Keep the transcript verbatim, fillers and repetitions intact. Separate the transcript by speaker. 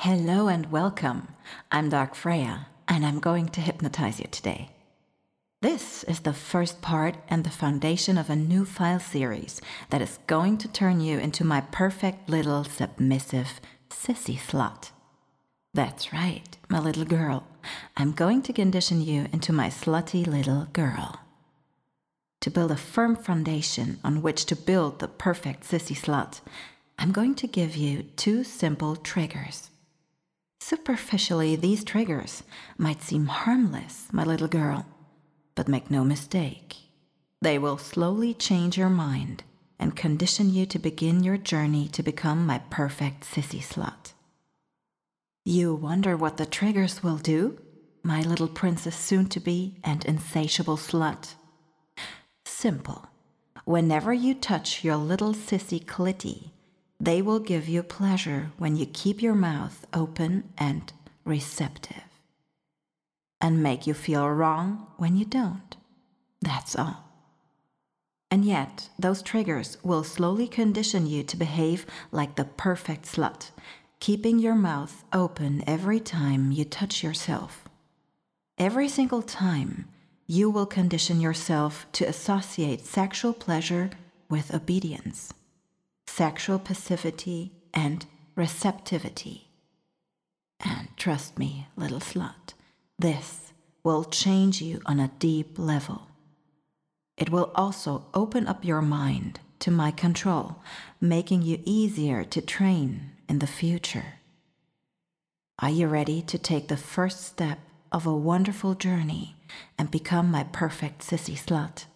Speaker 1: Hello and welcome. I'm Dark Freya, and I'm going to hypnotize you today. This is the first part and the foundation of a new file series that is going to turn you into my perfect little submissive sissy slut. That's right, my little girl. I'm going to condition you into my slutty little girl. To build a firm foundation on which to build the perfect sissy slut, I'm going to give you two simple triggers. Superficially, these triggers might seem harmless, my little girl, but make no mistake. They will slowly change your mind and condition you to begin your journey to become my perfect sissy slut. You wonder what the triggers will do, my little princess soon-to-be and insatiable slut? Simple. Whenever you touch your little sissy clitty, they will give you pleasure when you keep your mouth open and receptive, and make you feel wrong when you don't. That's all. And yet, those triggers will slowly condition you to behave like the perfect slut, keeping your mouth open every time you touch yourself. Every single time, you will condition yourself to associate sexual pleasure with obedience, sexual passivity, and receptivity. And trust me, little slut, this will change you on a deep level. It will also open up your mind to my control, making you easier to train in the future. Are you ready to take the first step of a wonderful journey and become my perfect sissy slut?